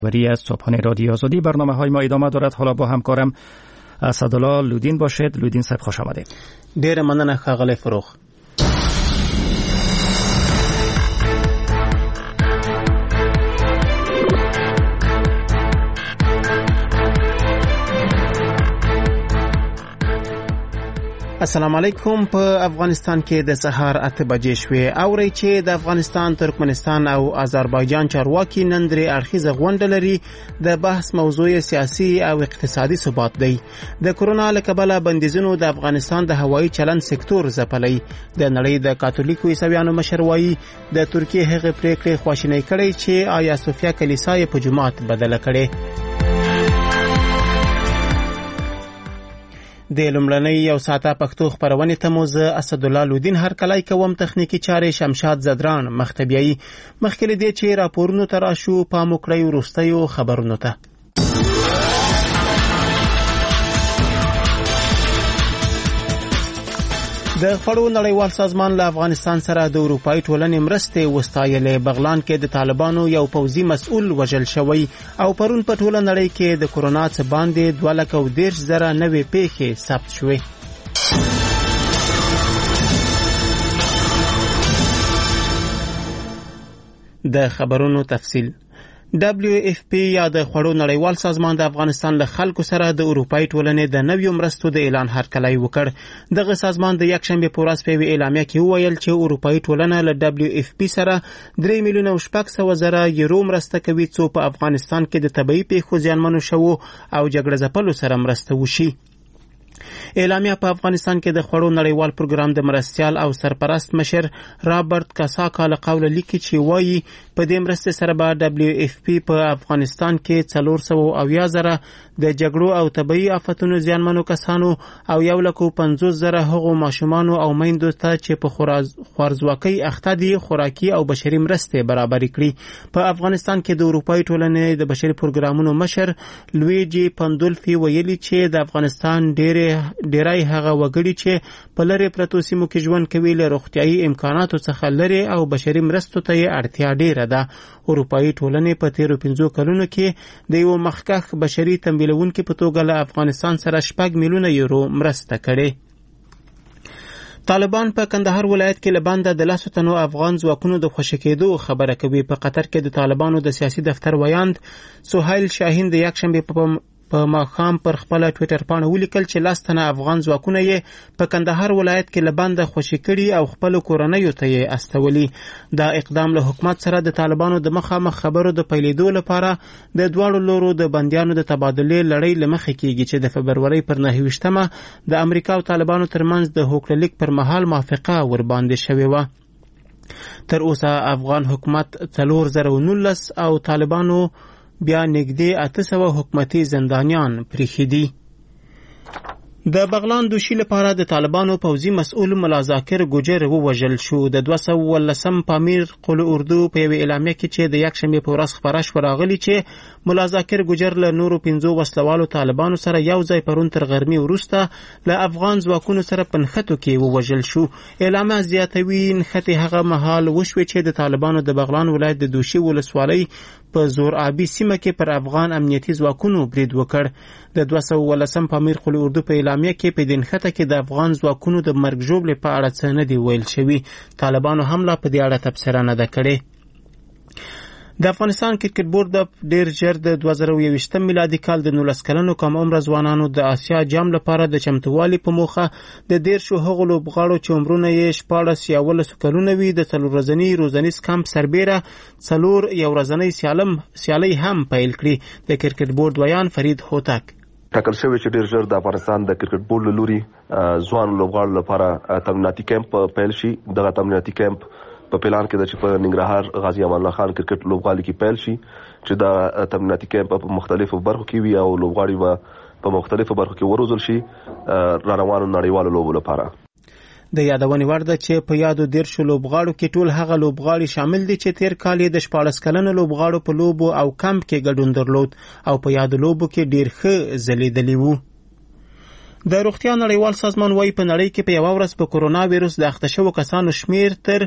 وری از صبحانه رادیو آزادی برنامه های ما ادامه دارد. حالا با همکارم اسدالله لودین باشد. لودین صاحب خوش آمدید. ډیر مننه ښاغلی فروغ. السلام علیکم. په افغانستان کې د سهار 8 بجې شوې. اوري چې د افغانستان، ترکمنستان او آذربایجان چارواکي نن درې اړخیزه غونډه لري. د بحث موضوع سیاسي او اقتصادي ثبات دی. د کرونا له کبله بندیزونو د افغانستان د هوایي چلند سکتور ځپلی. د نړۍ د کاتولیکو عیسویانو مشر وایي د ترکیې هغه پریکړې خواشینۍ کړې چې آیا صوفیا کلیسا یې په جومات بدله کړې. د لومړنۍ یو ساعته پښتو خپرونې ته مو زه اسدالله لودین هرکلی کوم. تخنیکی چارې شمشاد زدران مختبیایي. مخکې له دې چې راپورونو ته راشو، پام وکړئ وروستیو خبرونو ته. د خړو نړیوال سازمان له افغانستان سره د اروپایي ټولنې مرستې وستایلې. بغلان کې د طالبانو یو پوځي مسؤل وژل شوی او پرون په ټوله نړۍ کې د کرونا څخه باندې 2,10,000 نوې پیښې ثبت شوې. د خبرونو تفصیل. WFP یا د خړو نړیوال سازمان د افغانستان له خلکو سره د اروپایي ټولنې د نویو مرستو د اعلان هرکلی وکړ. دغه سازمان د یکشنبه په ورځ په اعلامیه کې وویل چې اروپایي ټولنه له WFP سره 3,600,000 یورو مرسته کوي څو په افغانستان کې د طبيعي پیښو زیانمنو شوو او جګړه ځپلو سره مرسته وشي. اعلامیه په افغانستان کې د خړو نړیوال پروګرام د مرستیال او سرپرست مشر رابرټ کاساکا له قوله لیکي چې وایي په دې مرستې سره به WFP په افغانستان کې 470,000 د جګړو او طبيعي آفتونو زیانمنو کسانو او 150,000 هغو ماشومانو او میندو ته چې په خوارځواکۍ اخته دي خوراکي او بشري مرستې برابرې کړي. په افغانستان کې د اروپایي ټولنې د بشري پروګرامونو مشر لویجی پندولفي ویلي چې د افغانستان ډیری هغه وګړي چې په لرې پرتو سیمو کې ژوند کوي له روغتیايي امکاناتو څخه لرې او بشري مرستو ته یې اړتیا ډیره ده. اروپایي ټولنې په تیرو 5 کلونو کې د یو مخکښ بشري تمویلونکي په توګه له افغانستان سره 6 میلیونه یورو مرسته کړې. طالبان په کندهار ولایت کې لبنده د 10 تنو افغان ځواکونو د خوشی کېدو خبره کوي. په قطر کې د طالبانو د سیاسي دفتر ویاند سهیل شاهین د یکشنبه په ماښام پر خپل ټوئیټر باندې ولیکل چې 10 تنه افغان ځواکونه یې په کندهار ولایت کې لبنده خوشی کړي او خپل کورنۍ ته یې استولي. دا اقدام له حکومت سره د طالبانو د مخامخ خبرو د پیلېدو لپاره د دواړو لورو د بندیانو د تبادلې لړۍ لمخې کیږي چې د فبرورۍ پر 9 د امریکا او طالبانو ترمنځ د هوکړلیک پر مهال موافقه ور باندې شوې و. تر اوسه افغان حکومت 4019 او طالبانو بیا نږدې 800 حکومتي زندانیان پریښي دي. د بغلان دوشي لپاره د طالبانو پوځي مسؤل ملا ذاکر ګوجر ووژل شو. د 219 پامیر قل اردو په یو اعلامیه کې چې د یکشنبه په ورځ خبره شو راغلی چې ملا ذاکر ګوجر له نورو 5 وسلوالو طالبانو سره یو ځای پرون تر غرمې وروسته له افغان ځواکونو سره په نښتو کې ووژل شو. اعلامیه زیاتوي نښتې هغه مهال وشوې چې د طالبانو د بغلان ولایت د دوشي ولسوالۍ په زور آبی سیمه کې پر افغان امنیتي ځواکونو برید وکړ. د 219 پامیر قل اردو په اعلامیه کې په دنښته کې د افغان ځواکونو د مرګ ژوبلې په اړه څه نه دی ویل شوی. طالبانو هم لا په دې اړه تبصره نه ده کړې. د افغانستان کرکټ بورډ ډیر ژر د 2021 میلادي کال د 19 کلنو کم عمر ځوانانو د آسیا جام لپاره د چمتووالي په موخه د 13 هغو لوبغاړو چې عمرونه یې 14 یا 15 کلونه وي د 3 ورځني روزنیز کمپ سربیره 4 یو ورځنۍ سیالۍ هم پیل کړي. د کرکټ بورډ ویان فرید هوتک ټاکل شوی چې ډیر ژر د افغانستان د کرکټ بورډ له لوري ځوان لوبغاړو لپاره تمریناتي کمپ پیل شي. دغه تمریناتي کمپ په پلان کې د چې په ننګرهار غازی امان الله خان کرکټ لوبغالي کې پیل شي چې دا تمریناتي کمپ په مختلفو برخو کې وي او لوبغاړي په مختلفو برخو کې وروزل شي را روانو نړیوالو لوبو لپاره. د یادونې وړ ده چې په یادو 13 لوبغاړو کې ټول هغه لوبغاړي شامل دي چې تیر کال د 14 کلنو لوبغاړو په لوبو او کمپ کې ګډون درلود او په یادو لوبو کې ډیر ښه ځلیدلی وو. د روغتیا نړیوال سازمان وايي په نړۍ کې په یوه ورځ په کورونا ویروس د اخته شوو کسانو شمیر تر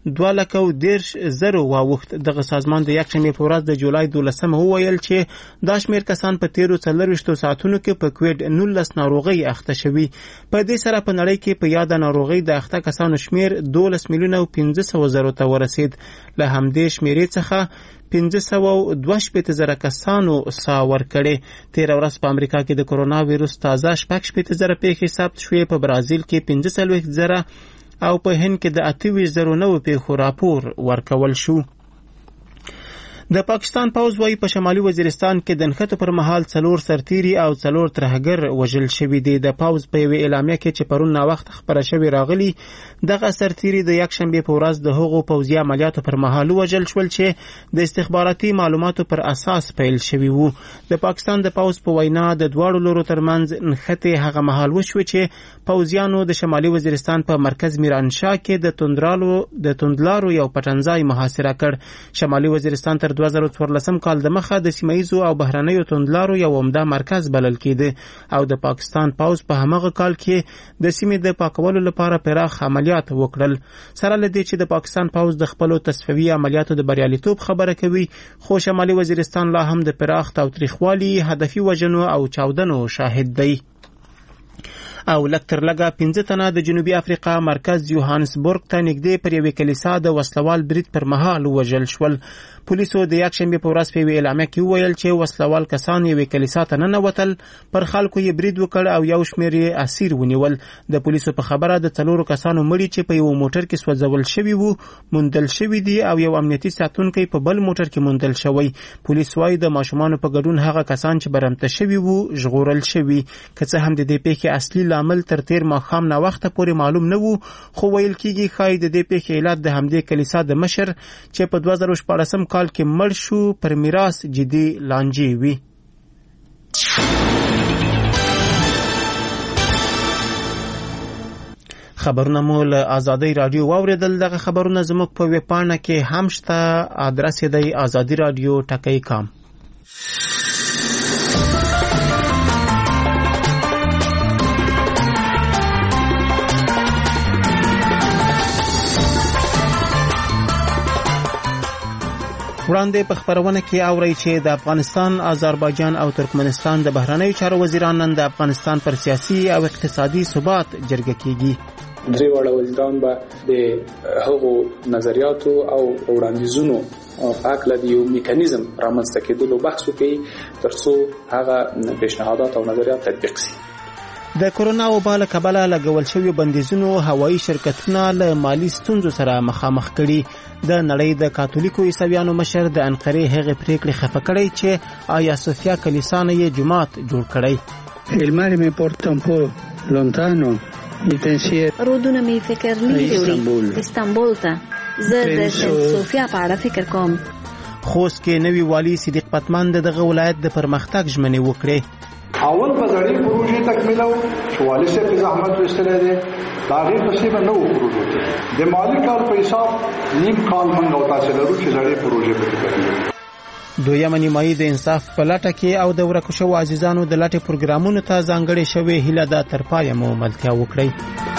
2,10,000 واوښت. دغه سازمان د یکشنبې په ورځ د جولای 12 وویل چې دا شمیر کسان په تیرو 24 ساعتونو کې په کووډ-19 ناروغۍ اخته شوي. په دې سره په نړۍ کې په یاده ناروغۍ د اخته کسانو شمیر 12,500,000 ته ورسید. له همدې شمیرې څخه 522,000 کسانو ساه ورکړې. تیر ورځ په امریکا کې د کورونا ویروس تازه 6,000 پیښې ثبت شوې. په برازیل کې 45,000 او په هند کې د 28,000 نوو پیښو راپور ورکول شو. د پاکستان پوځ وايي په شمالي وزیرستان کې د نښتو پر مهال 4 سرتیري او 4 ترهګر وژل شوي دي. د پوځ په یوې اعلامیه کې چې پرون ناوخت خبره شوې راغلي، دغه سرتیري د یکشنبې په ورځ د هغو پوځي عملیاتو پر مهال وژل شول چې د استخباراتي معلوماتو پر اساس پیل شوي وو. د پاکستان د پوځ په وینا د دواړو لورو ترمنځ نښتې هغه مهال وشوې چې پوځیانو د شمالي وزیرستان په مرکز میرانشاه کې د توندلارو یو پټنځای محاصره کړ. شمالي وزیرستان تر 2014 کال د مخه د سیمایزو او بهرنیو توندلارو یو عمده مرکز بلل کېده او د پاکستان پوځ په همغه کال کې د سیمې د پاکولو لپاره پراخ عملیات وکړل. سره له دې چې د پاکستان پوځ د خپلو تصفیوي عملیاتو د بریالیتوب خبره کوي، خو شمالي وزیرستان لا هم د پراخ تاوتریخوالي، هدفي وژنو او چاودنو شاهد دی. او لکتر لګه 15 تنه د جنوبي افریقا مرکز یوهانسبورګ ته نږدې پر یوې کلیسا د وسلوال برید پر مهال وژل شول. پولیسو د یکشنبې په ورځ په یوې اعلامیه کې وویل چې وسلوال کسان یوې کلیسا ته ننوتل، پر خلکو یې برید وکړ او یو شمېر یې اسیر ونیول. د پولیسو په خبره د 4 کسانو مړي چې په یو موټر کې سوځول شوي وو موندل شوي دي او یو امنیتي ساتونکی په بل موټر کې موندل شوی. پولیس وايي د ماشومانو په ګډون هغه کسان چې برمته شوي وو ژغورل شوي. که څه هم د دې پیښې اصلي لامل تر تیر ماښام ناوخته پورې معلوم نه وو، خو ویل کېږي ښایي د دې پیښې علت د همدې کلیسا د مشر چې په 2014 کال کې مړ شو پر میراث جدي لانجې وي. خبرونه مو له آزادۍ رادیو واوریدل. دغه خبرونه زموږ په ویب پاڼه کې هم شته. ادرس یې دی azadiradio.com. وړاندې په خبرونه کې اورئ چې د افغانستان، آذربایجان او ترکمنستان د بهرنیو چارو وزیران نن د افغانستان پر سیاسي او اقتصادي ثبات جرګه کیږي. درې واړه وزیران به د هغو نظریاتو او وړاندیزونو په اړه د یو میکانیزم رامنځته کېدلو بحث وکړي ترڅو هغه پیشنهادات او نظریات تطبیق شي. د کورونا وبا له کبله لګول شوی بندیزونو هوایي شرکتونه له مالی ستونزو سره مخامخ کړي. د نړۍ د کاتولیکو عیسویانو مشر د انقرې هغې پریکړې خفه کړی چې آیا صوفیا کلیسا نه یې جومات جوړ کړی. رودونه می فکر لیدوړي استانبول ته. زه د صوفیا په اړه فکر کوم. خوست کې نوی والی صدیق پتمن دغه ولایت د پرمختګ ژمنې وکړې. اول په زړې پروژې تکمیلو چې والي صاحب په زحمت وستلې ده دا غیر پسې به نو پروژې د مالی کال په حساب نیم کال منګ او تاسو لرو چې زړې پروژې په کې. دویمه نیمایي د انصاف په لټه کې او د ورکو شوو عزیزانو د لټې پروګرامونو ته ځانګړې شوې هیله ده تر پایه مو ملتیا وکړئ.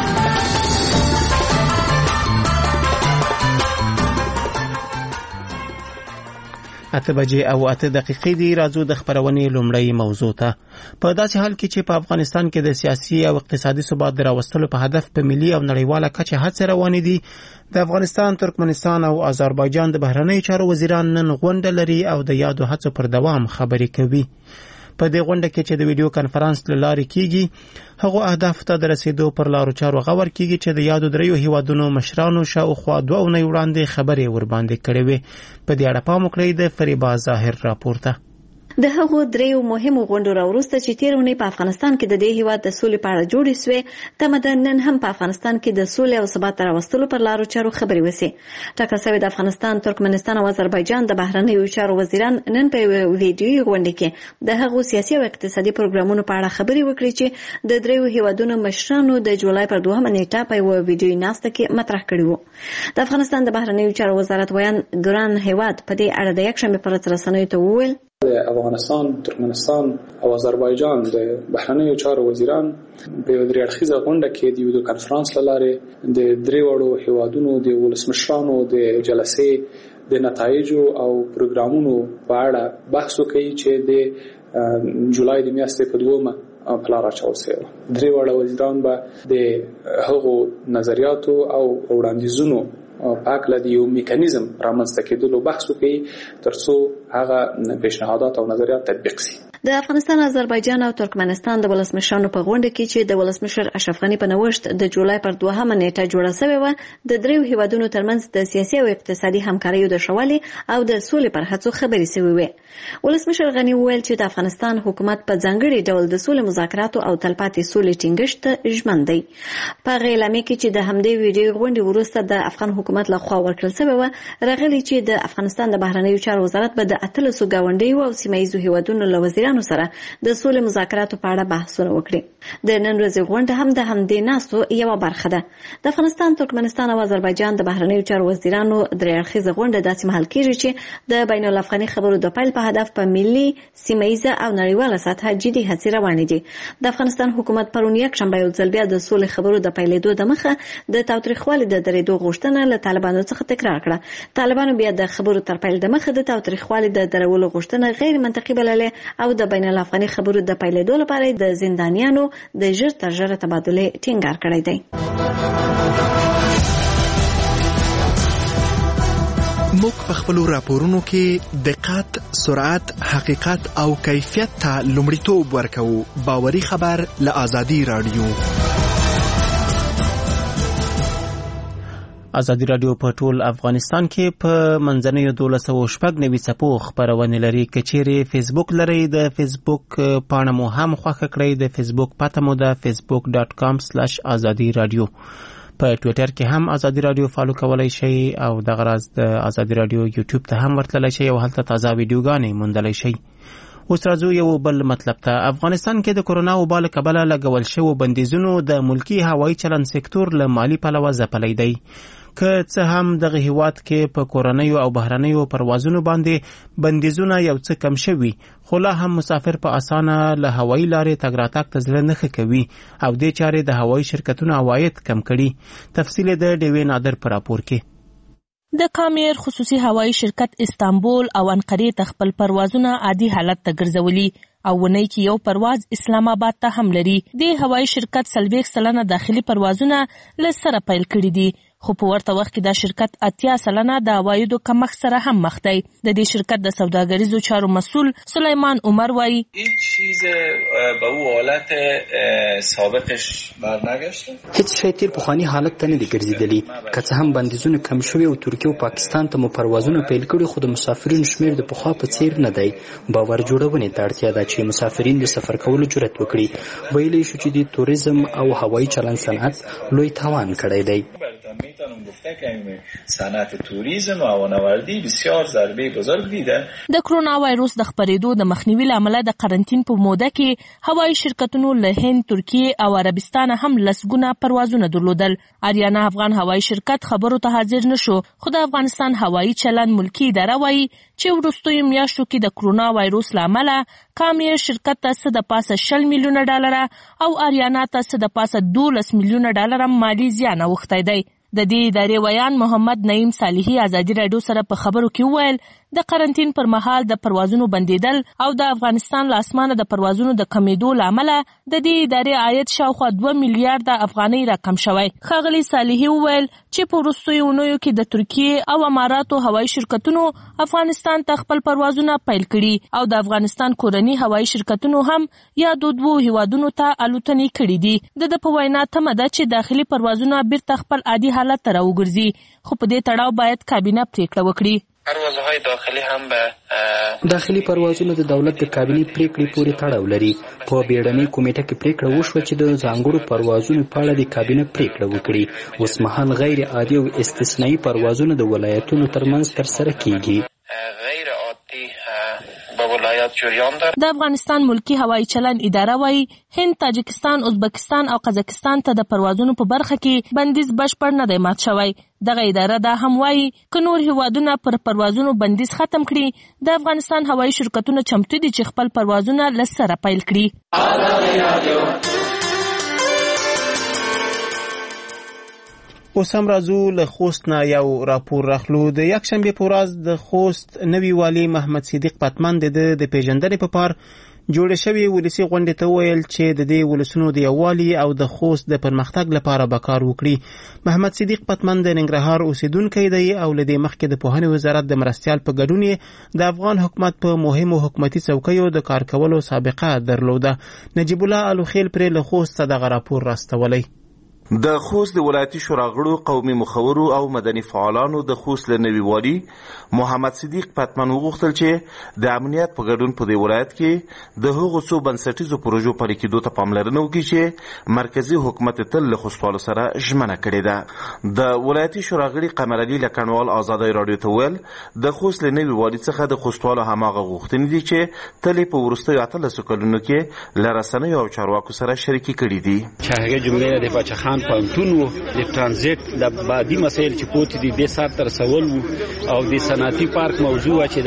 8 بجې او 8 دقیقې دی. راځو د خبرونې لومړی موضوع ته. په داسې حال کې چې په افغانستان کې د سیاسي او اقتصادي ثبات د راوستلو په هدف په ملي او نړیواله کچه هڅې روانې دي، د افغانستان، ترکمنستان او آذربایجان د بهرنیو چارو وزیران نن غونډه لري او د یادو هڅو پر دوام خبرې کوي. په دې غونډه کې چې د ویډیو کانفرنس له لارې کیږي، هغه اهداف ته د رسیدو پر لارو چارو غور کیږي چې د یادو دریو هیوادونو مشرانو شاوخوا 2 اونۍ وړاندې خبرې ورباندې کړې وې. په دې اړه پام وکړئ د فریبا ظاهر راپورته. د هغو دریو مهمو غونډو راوروسته چې تیر اونۍ په افغانستان کې د دې هیواد د سولې په اړه جوړې سوې، تمه نن هم په افغانستان کې د سولې او ثبات راوستلو پر لارو چارو خبرې وسي. ټاکل شوې د افغانستان، ترکمنستان او آذربایجان د بهرنیو چارو وزیران نن په ویډیوي غونډه کې د هغو سیاسي او اقتصادي پروګرامونو په اړه خبرې وکړې چې د دریو هیوادونو مشرانو د جولای پر 2 نیټه په یو ویډیوي ناسته کې مطرح کړی وو. د افغانستان د بهرنیو چارو وزارت ویان ګران هیواد په دې اړه د یکشنبې پر ورځ رسنیو ته وویل د افغانستان، ترکمنستان او آذربایجان د بهرنیو چارو وزیران په یو درې اړخیزه غونډه کې د ویډیو کانفرنس له لارې د درې وړو هیوادونو د ولسمشرانو د جلسې د نتایجو او پروګرامونو په اړه بحث وکړي چې د جولای د میاشتې په 2 په لار اچول شوی. درې وړو وزیران به د هغو نظریاتو او وړاندیزونو په اړه د یو میکانیزم رامنځته کېدلو بحث وکړي ترڅو هغه پیشنهادات او نظریات تطبیق شي. د افغانستان، آذربایجان او ترکمنستان د ولسمشرانو په غونډه کې چې د ولسمشر اشرف غني په نوښت د جولای پر 2 نیټه جوړه شوې و، د دریو هیوادونو ترمنځ د سیاسي او اقتصادي همکاریو د شوالي او د سولې پر هڅو خبرې شوې وې. ولسمشر غني وویل چې د افغانستان حکومت په ځانګړي ډول د سولې مذاکراتو او تلپاتې سولې ټینګښت ته ژمن دی. په اعلامیه کې چې د همدې ویډیو غونډې وروسته د افغان حکومت لخوا ورکړل شوی و، راغلي چې د افغانستان د بهرنیو چارو وزارت به د 13 ګاونډیو او سیمه ییزو هیوادونو له وزیرانو سره د سولې مذاکراتو په اړه بحثونه وکړي. د نن ورځې غونډه هم د همدې ناستو یوه برخه ده. د افغانستان، ترکمنستان او آذربایجان د بهرنیو چارو وزیرانو درې اړخیزه غونډه داسې مهال کېږي چې د بین الافغاني خبرو د پیل په هدف په ملي، سیمه ییزه او نړیواله سطحه جدي هڅې روانې دي. د افغانستان حکومت پرون یکشنبه یو ځل بیا د سولې خبرو د پیلېدو د مخه د تاوتریخوالي د درېدو غوښتنه له طالبانو څخه تکرار کړه. طالبانو بیا د خبرو تر پیل د مخه د تاوتریخوالي د درولو غوښتنه غیر منطقي بللې او د بین الافغاني خبرو د پیلېدو لپاره د زندانیانو د ژر تر ژره تبادلې ټینګار کړی دی. موږ په خپلو راپورونو کې دقت، سرعت، حقیقت او کیفیت ته لومړیتوب ورکوو. باوري خبر له آزادي رادیو. ازادي رادیو په ټول افغانستان کې په منځنیو 1290 څپو خبرونه لري. کچېرې فیسبوک لري، د فیسبوک پاڼه مو هم خوښه کړئ. د فیسبوک پته مو د facebook.com/azadi radio. په ټوئیټر کې هم ازادي رادیو فالو کولای شئ او د غرض د ازادي رادیو یوټیوب ته هم ورتللی شئ او هلته تازه ویډیوګانې موندلی شئ. اوس راځو یو بل مطلب ته. افغانستان کې د کورونا وبا له کبله لګول شوو بندیزونو د ملکی هوایي چلند سکتور له مالي پلوه ځپلی دی. که څه هم دغه هیواد کې په کورنیو او بهرنیو پروازونو باندې بندیزونه یو څه کم شوي، خو لا هم مسافر په اسانه له هوایي لارې تګ راتګ ته زړه نه ښه کوي او دې چارې د هوایي شرکتونو عواید کم کړي. تفصیل د ډیوې نادر په راپور کې. د کامیر خصوصي هوایي شرکت استانبول او انقرې ته خپل پروازونه عادي حالت ته ګرځولي او ونی کې یو پرواز اسلام آباد ته هم لري. د هوایي شرکت 40% داخلي پروازونه له سره پیل کړي دي، خو په ورته وخت کې دا شرکت 80% د عوایدو کمښت سره هم مخ دی. د دې شرکت د سوداګریزو چارو مسئول سلیمان عمر وایي هیچ چیز به او حالت سابقش برنگشته، هیڅ شی تیر پخوانی حالت ته نه دی ګرځېدلی. که څه هم بندیزونه کم شوي او ترکیه او پاکستان ته مو پروازونه پیل کړي، خو د مسافرینو شمیر د پخوا په څیر نه دی. باور جوړونې ته اړتیا ده چې مسافرین د سفر کولو جرأت وکړي. ویلی شو چې د توریزم او هوایي چلند صنعت لوی تاوان کړی دی. میتونم گفته که صنعت توریسم و هوانوردی بسیار ضربه بزرگ دیده. د کرونا وایروس د خپرېدو د مخنیوي لامل د قرنټین په موده کې هوایي شرکتونو له هند، ترکیه او عربستان هم لسګونه پروازونه درلودل. اریانا افغان هوایي شرکت خبرو ته حاضر نشو، خو د افغانستان هوایي چلند ملکی اداره وایي چې وروستیو میاشتو کې د کرونا وایروس لامل کامیر شرکت ته څه د پاسه 20 میلیونه ډالر او اریانا ته څه د پاسه 12 میلیونه ډالر مالی زیان اوښتی دی. د دې ادارې ویان محمد نعیم صالحي ازادي رادیو سره په خبرو کې وویل د قرنټین پر مهال د پروازونو بندیدل او د افغانستان له اسمانه د پروازونو د کمیدو لامل د دې ادارې عاید شاوخوا 2 میلیارډ افغانۍ راکم شوی. ښاغلي صالحي وویل چې په وروستیو اونیو کې د ترکیه او اماراتو هوایي شرکتونو افغانستان ته خپل پروازونه پیل کړي او د افغانستان کورني هوایي شرکتونو هم یا د دوو هیوادونو ته الوتنې کړي دي. د په وینا تمه ده چې داخلي پروازونه بیرته خپل عادي حالت ته راوګرځي، خو په دې تړاو باید کابینه پریکړه وکړي. پروازهای داخلی هم به داخلي پروازونه د دولت د کابینې پریکړې پورې تړاو لري. په بیړنۍ کمیټه کې پریکړه وشوه چې د ځانګړو پروازونو په اړه د کابینه پریکړه وکړي. اوس مهال غیر عادي او استثنایی پروازونه د ولایتونو ترمنځ ترسره کیږي. غیر عادي به ولایت جریان دارد. د افغانستان ملکی هوایی چلن اداره وایي هند، تاجکستان، ازبکستان او قزاقستان ته د پروازونو په برخه کې بندیز بشپړ نه دی مات شوی. دغه اداره دا هم وایي که نور هیوادونه پر پروازونو بندیز ختم کړي، د افغانستان هوایی شرکتونه چمتو دي چې خپل پروازونه له سره پیل کړي. اوس هم راځو له خوست نه یو راپور راخلو. د یکشنبې په ورځ د خوست نوي والي محمد صدیق پتمن د پیژندنې په پار جوړ شوی ولسی غونډې ته ویل چې د دې ولسونو د یووالي او د خوست د پرمختګ لپاره به کار وکړي. محمد صدیق پتمن د ننګرهار اوسیدونکی دی او له دې مخکې د پوهنې وزارت د مرستیال په ګډون د افغان حکومت په مهمو حکومتي څوکیو د کار کولو سابقه درلوده. نجیب الله الوخیل پرې له خوست دغه راپور راستولی. د خوست د ولایتي شورا غړو، قومي مخورو او مدني فعالانو د خوست له نوي والي محمد صدیق پتمن وغوښتل چې د امنیت په ګډون په دې ولایت کې د هغو څو بنسټیزو پروژو پلي کېدو ته پاملرنه وکړي چې مرکزي حکومت تل له خوستوالو سره ژمنه کړې ده. د ولایتي شورا غړي قمر علي لکنوال ازادۍ راډیو ته ویل د خوست له نوي والي څخه د خوستوالو هماغه غوښتنې دي چې تل یې په وروستیو 18 کلونو کې له رسنیو او چارواکو سره شریکي کړي دي. چې هغه جملې د باچخان پانتونو د ترانزیت د بادي مسایل چې پوت دي د سر تر سوال او د صنعتي پارک موضوع چې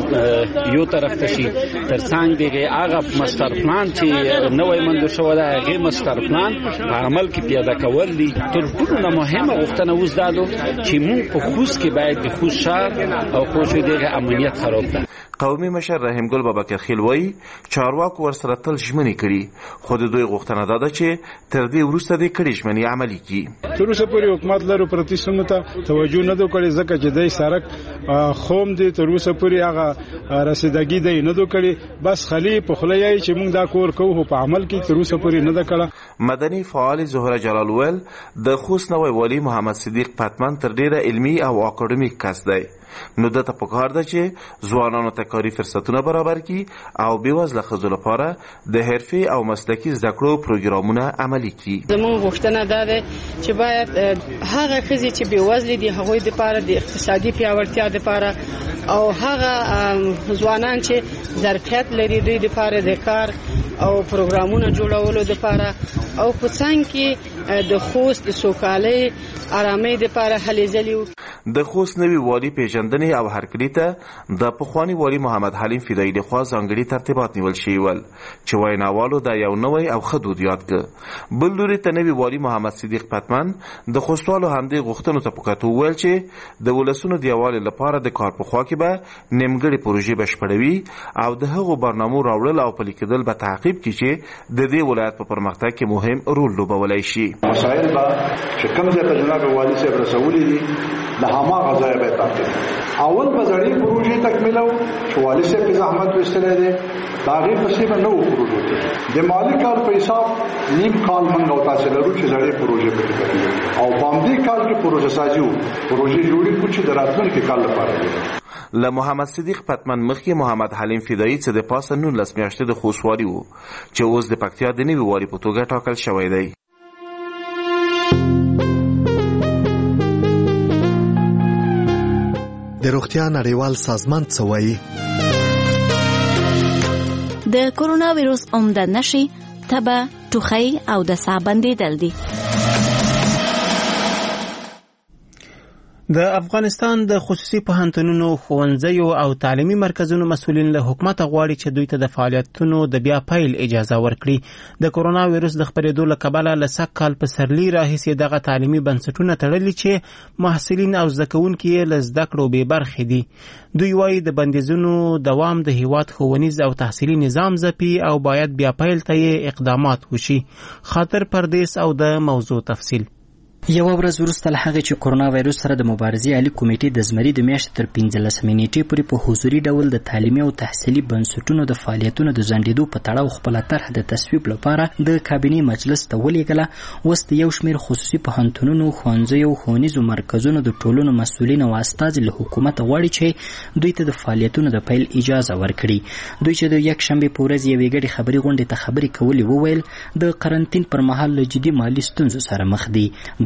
دا یو طرف ته شي تر څنګ دی هغه ماستر پلان چې نوې منځ شو دا هغه ماستر پلان په عمل کې پیاده کول دي. تر ټولو مهمه غوښتنه اوس دا ده چې موږ په خوست کې باید د خوست شهر او خوست د امنیت خراب ده. قومي مشر رحیم ګل بابکر خیل وایي چارواکو ورسره تل ژمنې کړي، خو د دوی غوښتنه دا ده چې تر دې وروسته د کړي ژمنې عملي کړي. تر اوسه پورې حکومت لرو پرتی سیمو ته توجه نه کړې ځکه چې د سړک خوم دي تر اوسه پورې هغه رسیدګي دی نه کړې، بس خلی په خلای چې موږ دا کور کوو په عمل کې تر اوسه پورې نه کړه. مدني فعال زهره جلال ویل د خوست نوی والي محمد صدیق پتمن تر ډیره علمي او اکاډمیک کس دی، نو دته پکار ده چې ځوانانو ته کاري فرصتونه برابر کړي او بېوزله ښځو لپاره د حرفي او مسلکي زده کړو پروګرامونه عملي کړي. زموږ غوښتنه دا ده چې باید هغه ښځې چې بېوزلې دي هغوی دپاره د اقتصادي پیاوړتیا دپاره او هغه ځوانان چې ظرفیت لري دوی دپاره د کار او پروګرامونه جوړولو دپاره او په څنګ کې د خوست د سوکالۍ آرامۍ دپاره هلې ځلې وکړي. د خوست نوي والي پیژندنې او هرکلي ته د پخواني والي محمد حلیم فدایي لخوا ځانګړي ترتیبات نیول شوي ول چې ویناوالو دا یو نوی او ښه دود یاد کړ. بل لوري ته نوي والي محمد صدیق پتمن د خوستوالو همدې غوښتنو ته په کتو وویل چې د ولسونو د یووالي لپاره د کار په خوا کې به نیمګړې پروژې بشپړوي او د هغو برنامو راوړل او پلي کېدل به تعقیب کړي چې د دې ولایت په پرمختګ کې مهم رول لوبولی شي. مسایل به چې کوم ځای ته جناب والي صاحب رسولي دي د هماغه ځای به تعقیب اول به زړې پروژې تکمیلو چې والي صاحب په زحمت ویستلی دی د هغې پسې به نوو پروژو ته د مالي کال په حساب نیم کال موږ او تاسې لرو چې زړې پروژې پکې تکمیلو او په همدې کال کې پروژه سازي پروژې جوړې کړو چې د راتلونکي کال لپاره دي. له محمد صدیق پتمن مخکې محمد حلیم فدایي چې د پاسه 19 میاشتې د خوست والي و چې اوس د پکتیا د نوي والي په توګه ټاکل شوی دی. د روغتیا نړیوال سازمان څه وایي؟ د کرونا ویروس عمده نښې تبه، ټوخی او د ساه بندېدل دي. د افغانستان د خصوصي پوهنتونونو، ښوونځیو او تعلیمي مرکزونو مسؤلین له حکومت غواړي چې دوی ته د فعالیتونو د بیا پیل اجازه ورکړي. د کرونا ویروس د خپرېدو له کبله له سږ کال پسرلي راهیسې دغه تعلیمي بنسټونه تړلي چې محصلین او زده کوونکي یې له زده کړو بې برخې دي. دوی وایي د بندیزونو دوام د هیواد ښوونیز او تحصیلي نظام ځپي او باید بیا پیل ته یې اقدامات وشي. خاطر پردیس او د موضوع تفصیل. یو ورځ وروسته له هغې چې کرونا وایروس سره د مبارزې عالي کمیټې د زمري د میاشتې تر 15 نیټې پورې په حضوري ډول د تعلیمي او تحصیلي بنسټونو د فعالیتونو د ځنډېدو په تړاو خپله طرح د تصویب لپاره د کابینې مجلس ته ولېږله. اوس د یو شمېر خصوصي پوهنتونونو، ښوونځیو، ښوونیزو مرکزونو د ټولنو مسؤلین او استازي له حکومت غواړي چې دوی ته د فعالیتونو د پیل اجازه ورکړي. دوی چې د یکشنبې په ورځ یوې ګډې خبري غونډې ته خبرې کولې وویل د قرنطین پر مهال له جدي مالي ستونزو سره مخ دي.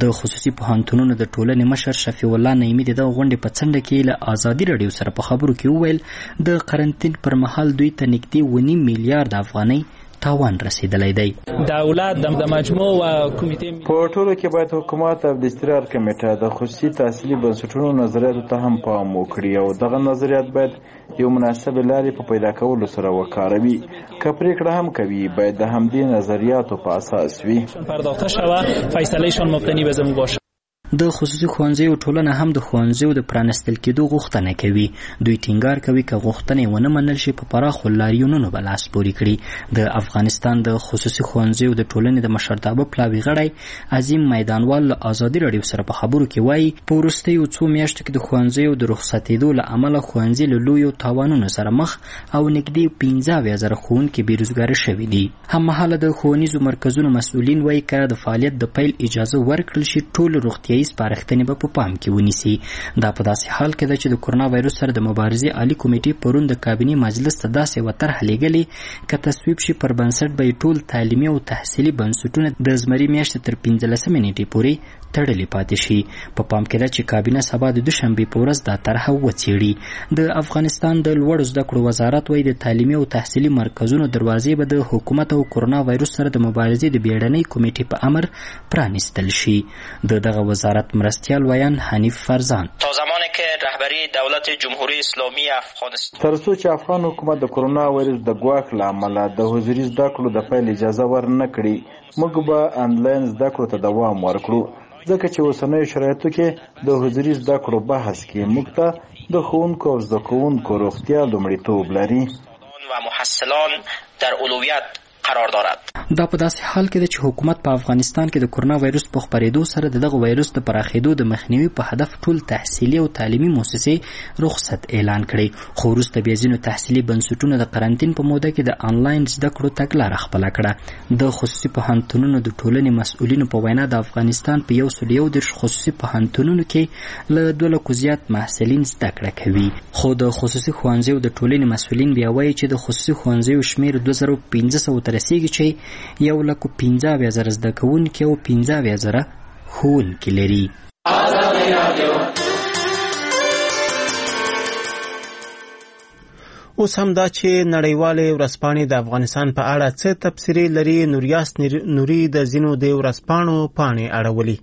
د خصوصي پوهنتونونو د ټولنې مشر شفیع الله نعیمي د غونډې په څنډه کې له ازادي راډیو سره په خبرو کې وویل د قرنطین پر مهال دوی ته نږدې 1.5 میلیارډ افغانۍ تاوان رسیدلی دی. دولت د مجموع و کمیټې په ټولو کې باید حکومت او د استقرار کمیټه د خصوصي تحصیلي بنسټونو نظریاتو ته هم پام وکړي او دغه نظریات باید یو مناسب لارې په پیدا کولو سره وکاروي. که پریکړه هم کوي باید د همدې نظریاتو په اساس وي. پرداخته شوه فیصلهشان مبتنی به زمون باشه. د خصوصي ښوونځیو ټولنه هم د ښوونځیو د پرانستل کېدو غوښتنه کوي. دوی ټینګار کوي که غوښتنې ونه منل شي په پراخو لاریونونو به لاس پورې کړي. د افغانستان د خصوصي ښوونځیو د ټولنې د مشرتابه پلاوي غړی عظیم میدانوال له ازادي راډیو سره په خبرو کې وایي په وروستیو څو میاشتو کې د ښوونځیو د رخصتېدو له امله ښوونځي له لویو تاوانونو سره مخ او نږدې 15,000 ښوونکي بېروزګاره شوي دي. هممهاله د ښوونیزو مرکزونو مسؤلین وایي که د فعالیت د پیل اجازه ورکړل شي ټول روغتیایي سپارښتنې به په پام کې ونیسي. دا په داسې حال کې ده چې د کورونا وایرس سره د مبارزې عالي کمیټې پرون د کابینې مجلس ته داسې یوه طرحه لیږلې که تصویب شي پر بنسټ به ټول تعلیمي او تحصیلي بنسټونه د زمري میاشتې تر 15 نیټې پورې تړلې پاتې شي. په پام کې ده چې کابینه سبا د دوشنبې په ورځ دا طرحه وڅېړي. د افغانستان د لوړو زده کړو وزارت وایي د تعلیمي او تحصیلي مرکزونو دروازې به د حکومت او کورونا وایرس سره د مبارزې د بیړنۍ کمیټې په امر پرانیستل شي. د دغه وزارت مرستیال ویان حنیف فرزان تا زمانی که رهبری دولت جمهوری اسلامی افغانستان تر څو چې افغان حکومت د کورونا وایرس د ګواښ له امله د حضوري زده کړو د پیل اجازه ورنه کړي موږ به انلاین زده کړو ته دوام ورکړو ځکه چې اوسنیو شرایطو کې د حضوري زده کړو بحث کې موږ ته د ښوونکو او زده کوونکو روغتیا لومړیتوب لري و محصلان در اولویت قرار دارد. دا په داسې حال کې ده چې حکومت په افغانستان کې د کورونا وایرس په خپرېدو سره د دغه وایرس د پراخېدو د مخنیوي په هدف ټول تحصیلي او تعلیمي مؤسسې رخصت اعلان کړي. خو وروسته بیا ځینو تحصیلي بنسټونو د قرنطین په موده کې د آنلاین زده کړو تګلاره خپله کړه. د خصوصي پوهنتونونو د ټولنې مسؤلینو په وینا د افغانستان په 111 خصوصي پوهنتونونو کې له 200 زیات محصلین زده کړه کوي. خو د خصوصي ښوونځیو د ټولنې مسؤلین بیا وایي چې د خصوصي ښوونځیو شمېر 2500 رسیږي چې 1,15,000 زده کوونکي او 15,000 ښوونکي لري. اوس هم دا چې نړیوالې ورځپاڼې د افغانستان په اړه څه تبصرې لري. نوریاس نوري د ځینو د ورځپاڼو پاڼې اړولي.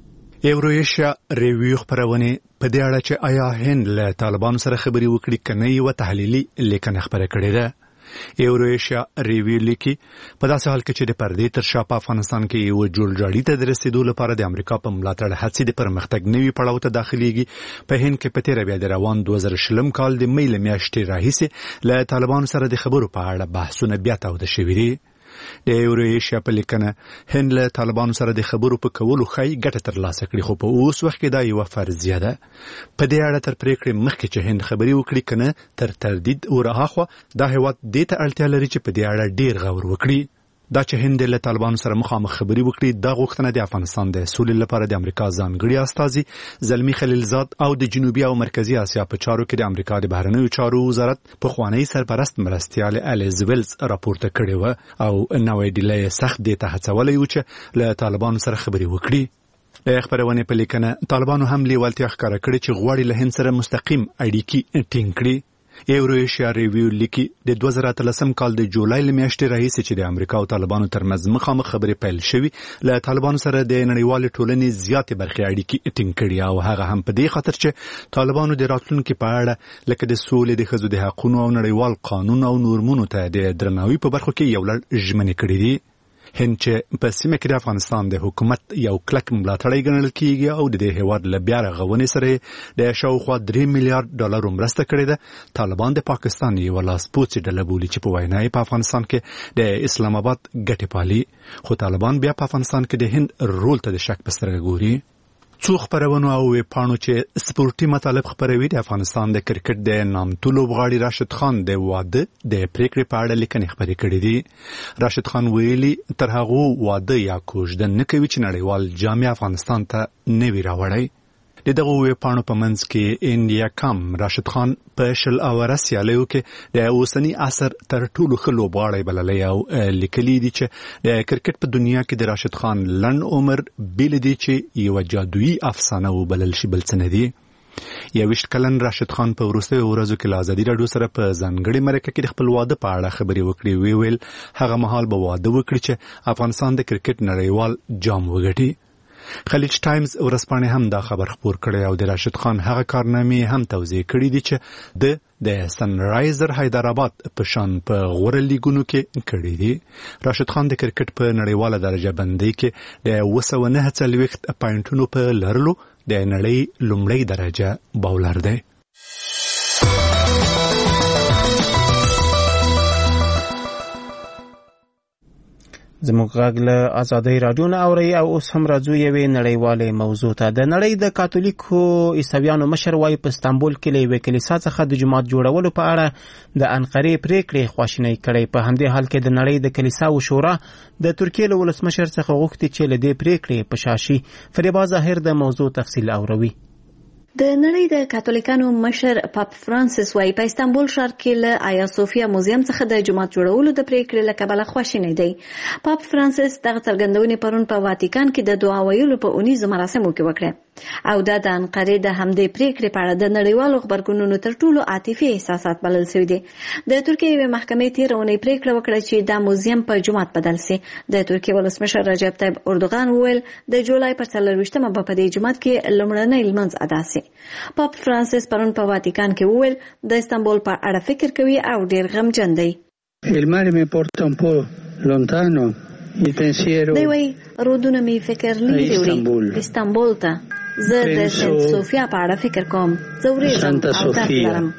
ایورویشیا ریویو خپرونې په دې اړه چې آیا هند له طالبانو سره خبرې وکړي که نه یوه تحلیلي لیکنه خپره کړې ده. ایورویشیا ریویو لیکي په داسې حال کې چې د پردې تر شا په افغانستان کې یو جوړجاړي ته د رسیدو لپاره د امریکا په ملاتړ هڅې د پرمختګ نوي پړاو ته داخليږي. په هند کې په تیره بیا د روان 2020 کال د مې له میاشتې راهیسې له طالبانو سره د خبرو په اړه بحثونه بیا تاوده شوي دي. د ایورویشیا په لیکنه هند له طالبانو سره د خبرو په کولو ښایي ګټه ترلاسه کړي خو په اوس وخت کې دا یوه فرضیه ده. په دې اړه تر پریکړې مخکې چې هند خبرې وکړي که نه تر تردید ورهاخوا دا هېواد دې ته اړتیا لري چې په دې اړه ډېر غور وکړي. دا چې هند له طالبانو سره مخامخ خبرې وکړي دا غوښتنه د افغانستان د سولې لپاره د امریکا ځانګړي استازي زلمی خلیلزاد او د جنوبي او مرکزی اسیا په چارو کې د امریکا د بهرنیو چارو وزارت پخوانی سرپرست مرستیال الیز ویلز راپورته کړې و او نوې ډیلې سخت دې ته هڅولی و چې له طالبانو سره خبرې وکړي. د خبرونې په لیکنه طالبانو هم لیوالتیا ښکاره کړې چې غواړي له هند سره مستقیم اړیکې ټینګ کړي. ایورویشیا ریویو لیکي د 2013 کال د جولای له میاشتې راهیسې چې د امریکا او طالبانو ترمنځ مخامخ خبرې پیل شوي له طالبانو سره د نړیوالې ټولنې زیاتې برخې اړیکې ټینګ کړي او هغه هم په دې خاطر چې طالبانو د راتلونکي په اړه لکه د سولې د ښځو د حقونو او نړیوال قانون او نورمونو ته د درناوي په برخو کې یو لړ ژمنې کړي دي. هند چې په سیمه کې د افغانستان د حکومت یو کلک ملاتړی ګڼل کیږي او د دې هیواد له بیا رغونې سره د شاوخوا 3 میلیارډ ډالرو مرسته کړې ده. طالبان د پاکستان یوه لاسپوڅې ډله بولي چې په وینا یې په افغانستان کې د اسلام آباد ګټې پالي خو طالبان بیا په افغانستان کې د هند رول ته د شک په سترګه ګوري. څو خپرونو او ویبپاڼو چې سپورټي مطالب خپروي د افغانستان د کرکټ د نامتو لوبغاړي راشد خان د واده د پریکړې په اړه لیکنې خپرې کړې دي. راشد خان ویلي تر هغو واده یا کوژده نه کوي چې نړیوال جام افغانستان ته نه وي راوړی. د دغه ویبپاڼو په منځ کې انډیا کام راشد خان په شل اوره سیالیو کې د اوسني عصر تر ټولو ښه لوبغاړی بللی او لیکلي دي چې د کرکټ په دنیا کې د راشد خان لنډ عمر بیل دی چې یوه جادویي افسانه وبلل شي، بل څه نه دي. 21 کلن راشد خان په وروستیو ورځو کې له ازادي راډیو سره په ځانګړې مرکه کې د خپل واده په اړه خبرې وکړې. ویل هغه مهال به واده وکړي چې افغانستان د کرکټ نړیوال جام وګټي. خلیج ټایمز ورځپاڼې هم دا خبر خپور کړی او د راشد خان هغه کارنامې هم توضیح کړي دي چې د سن رایزر حیدرآباد په شان په غوره لیګونو کې کړي دي. راشد خان د کرکټ په نړیواله درجه بندۍ کې د 249 پاینټونو په لرلو د نړۍ لومړی درجه باولر دی. زموږ غږ له ازادۍ راډیو نه اورئ او اوس هم راځو یوې نړیوالې موضوع ته. د نړۍ د کاتولیکو عیسویانو مشر وایي په استانبول کې له یوې کلیسا څخه د جومات جوړولو په اړه د انقرې پریکړې خواشینۍ کړې. په همدې حال کې د نړۍ د کلیساو شورا د ترکیې له ولسمشر څخه غوښتي چې له دې پریکړې په شا شي. فریبا ظاهر د موضوع تفصیل اوروي. د نړۍ د کاتولیکانو مشر پاپ فرانسیس وايي په استانبول ښار کې له آیا صوفیا موزیم څخه د جومات جوړولو د پریکړې له کبله خواشینی دی. پاپ فرانسیس دغه څرګندونې پرون په واتیکان کې د دعا ویلو په اونیزو مراسمو کې وکړه او دا د انقرې د همدې پریکړې په اړه د نړیوالو خبرګونونو تر ټولو عاطفي احساسات بلل شوي دي. د ترکیې یوې محکمې تېره اونۍ پریکړه وکړه چې دا موزیم په جومات بدل سي. د ترکیې ولسمشر رجب طیب اردوغان وویل د جولای پر 24مه به په دې جومات کې لومړنی لمونځ ادا سي. پاپ فرانسیس پرون په واتیکان کې وویل د استانبول په اړه فکر کوي او ډیر غمجن دی. دی وايي رودونه می فکر لیدي وړي استانبول ته. زه د سنت سوفیا په اړه فکر کوم. زه ورېږم او درد لرم.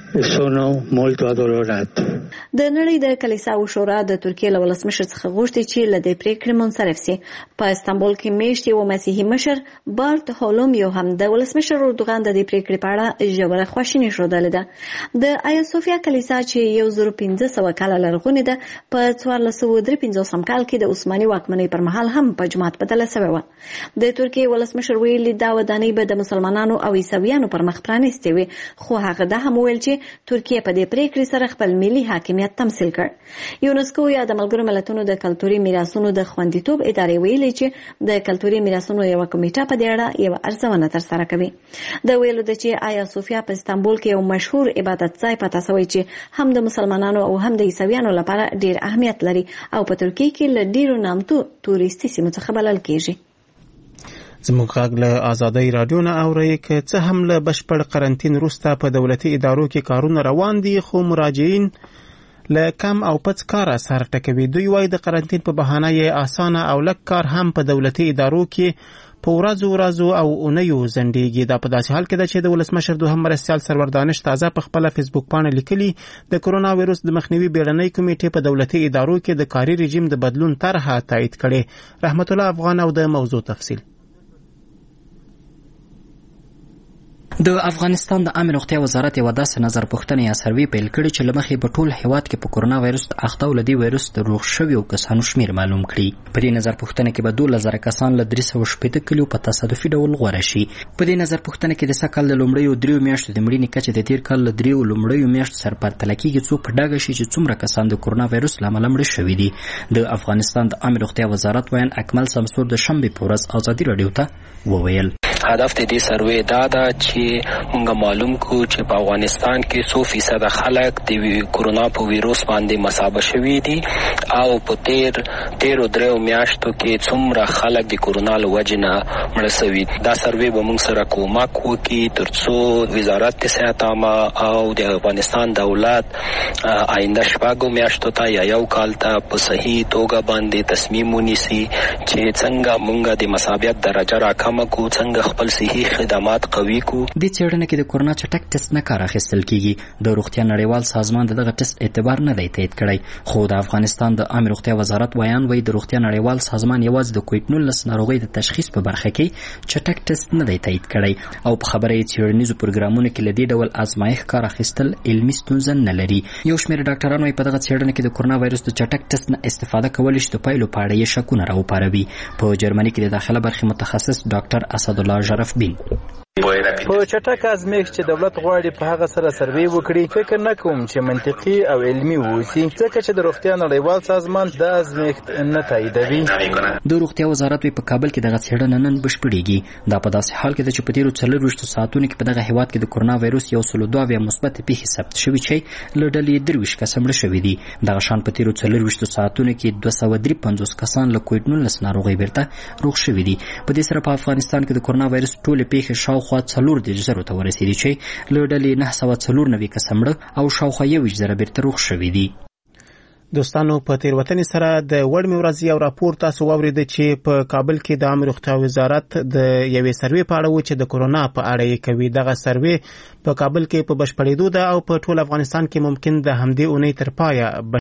د نړۍ د کلیساو شورا د ترکیې له ولسمشر څخه غوښتي چې له دې پریکړې منصرف سي. په استانبول کې میشت یو مسیحي مشر بارت هولومیو هم د ولسمشر اردوغان د دې پریکړې په اړه ژوره خواشیني ښودلې ده. د آیا صوفیا کلیسا چې 1500 کاله لرغونې ده په 1453 کال کې د عثماني واکمنۍ پر مهال هم په جومات بدله شوې وه. د ترکیې ولسمشر ویلي دا ودانۍ به د مسلمانانو او عیسویانو پر مخ پرانیستې وي، خو هغه دا هم ویل چې ترکیه په دې پریکړې سره خپل ملي حاکمیت تمثیل کړ. یونسکو یا د ملګرو ملتونو د کلتوري میراثونو د خوندیتوب ادارې ویلي چې د کلتوري میراثونو یو کمیټه په دې اړه یو ارزونه ترسره کوي. د ویلو د چې آیا صوفیا په استانبول کې یو مشهور عبادت ځای پاتې شوی چې هم د مسلمانانو او هم د عیسویانو لپاره ډیر اهمیت لري او په ترکیه کې له ډیرو نامتو تورستي سیمو څخه بلل کیږي. زموږ غږ له ازادۍ راډیو نه اورئ که څه هم له بشپړ قرنطین وروسته په دولتي ادارو کې کارونه روان دي، خو مراجعین له کم او پڅ کار سر ټکوي. دوی وايي د قرنطین په بهانه یې اسانه او لږ کار هم په دولتي ادارو کې په ورځو او اونیو ځنډیږي. دا په داسې حال کې ده چې د ولسمشر دوهم مرستیال سرور دانش تازه په خپله فیسبوک پاڼه لیکلي د کرونا ویروس د مخنیوي بیړنۍ کمیټې په دولتي ادارو کې د کاري رژیم د بدلون طرحه تایید کړې. رحمت الله افغان او د موضوع تفصیل. د افغانستان د عامه روغتیا وزارت یو داسې نظر پوښتنه یا سروې پیل کړی چې لمخې په ټول هیواد کې په کرونا وایرس اخته ولدي وایرس د روغ شویو کسانو شمیر معلوم کړي. په دې نظر پوښتنه کې به 12000 کسان له 360 کلیو په تصادفي ډول غوړه شي. په دې نظر پوښتنه کې د سکهال د لومړیو 3 میاشتو د مړینې کچه د تیر کال له 3 لومړیو میاشتو سره پرتله کېږي، څو په ډاګه شي چې څومره کسان د کرونا وایرس له امله مړه شوي دي. د افغانستان د عامه روغتیا وزارت وایي اکمل سمسور د شنبې په ورځ ازادي راډیو ته وویل هدف د دې سروې دا ده چې موږ معلوم کو چې په افغانستان کې 100% خلک د کرونا په ویروس باندې مصابه شوي دي او په تیرو دریو میاشتو کې څومره خلک د کرونا له وجې نه مړه شوي. دا سروې به موږ سره کومک وکړي ترڅو وزارت صحت عامه او د افغانستان دولت آینده شپږو میاشتو ته یا یو کال ته په صحیح توګه باندې تصمیم ونیسي چې څنګه موږ د مصابیت درجه راکمه کو، څنګه خپل صحي خدمات قوي کو. د څېړنې کې د کرونا چټک ټیسټ نه کار اخیستل کیږي. د روغتیا نړیوال سازمان دغه ټیسټ اعتبار نه دی تایید کړی، خو د افغانستان د عامه روغتیا وزارت وایي د روغتیا نړیوال سازمان یوازې د کووډ 19 ناروغۍ د تشخیص په برخه کې چټک ټیسټ نه دی تایید کړی او په خبره یې څېړنیزو پروګرامونو کې له دې ډول ازمایښت کار اخیستل علمي ستونزه نه لري. یو شمېر ډاکټران وايي په دغه څېړنه کې د کرونا وایرس د چټک ټیسټ نه استفاده کولی شي د پایلو په اړه یې شکونه راوپاروي. په جرمني کې د داخله برخې متخصص ډاکټر اسدالله ژرف بین په چټک ازمېښت چې دولت غواړي په هغه سره سروې وکړي فکر نه کوم چې منطقي او علمي ووسی ځکه چې د روغتیا نړیوال سازمان د ازمېښت نه تاییدوي. د روغتیا وزارت په کابل کې دغه څېړنه نن بشپړېږي. دا په داسې حال کې ده چې په تیرو 24 ساعتونو کې په دغه هیواد کې د کورونا وایروس 102 مثبت پیښې ثبت شوي چې له ډلې 23 کسه مړه شوي دي. دغه شان په تیرو 24 ساعتونو کې 253 کسان له کووډ 19 ناروغۍ بیرته روغ شوي دي. په دې سره په افغانستان کې د کورونا وایروس ټولې پیښې شاوخوا 4,000 ته ورسېدي چې له ډلې 994 کسه مړه او شاوخوا 21,000 بیرته روغ شوي دي. دوستانو په تیروتنې سره د وړمې ورځ یو راپور تاسو واورید چې په کابل کې د عامه روغتیا وزارت د یوې سروې په اړه و چې د کورونا په اړه یې کوي. دغه سروې په کابل کې په بشپړېدو ده او په ټول افغانستان کې ممکن د همدې اونۍ تر پایه